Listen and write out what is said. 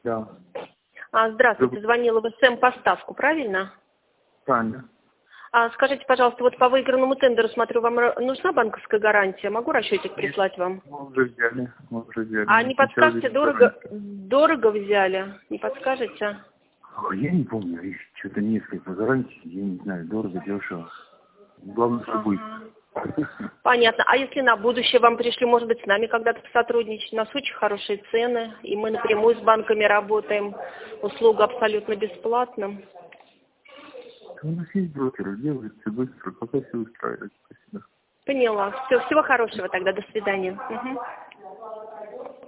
Да. Здравствуйте, звонила в СМ поставку, правильно? Правильно. Скажите, пожалуйста, вот по выигранному тендеру, смотрю, вам нужна банковская гарантия? Могу расчетик прислать вам? Мы уже взяли. Не подскажете, дорого взяли? Не подскажете? Я не помню, их что-то несколько гарантий, я не знаю, дорого, дешево. Главное, что будет. Понятно. А если на будущее вам пришли, может быть, с нами когда-то сотрудничать? У нас очень хорошие цены, и мы напрямую с банками работаем. Услуга абсолютно бесплатна. У нас есть брокеры, делают все быстро, пока все устраивает. Спасибо. Поняла. Всего хорошего тогда. До свидания. Угу.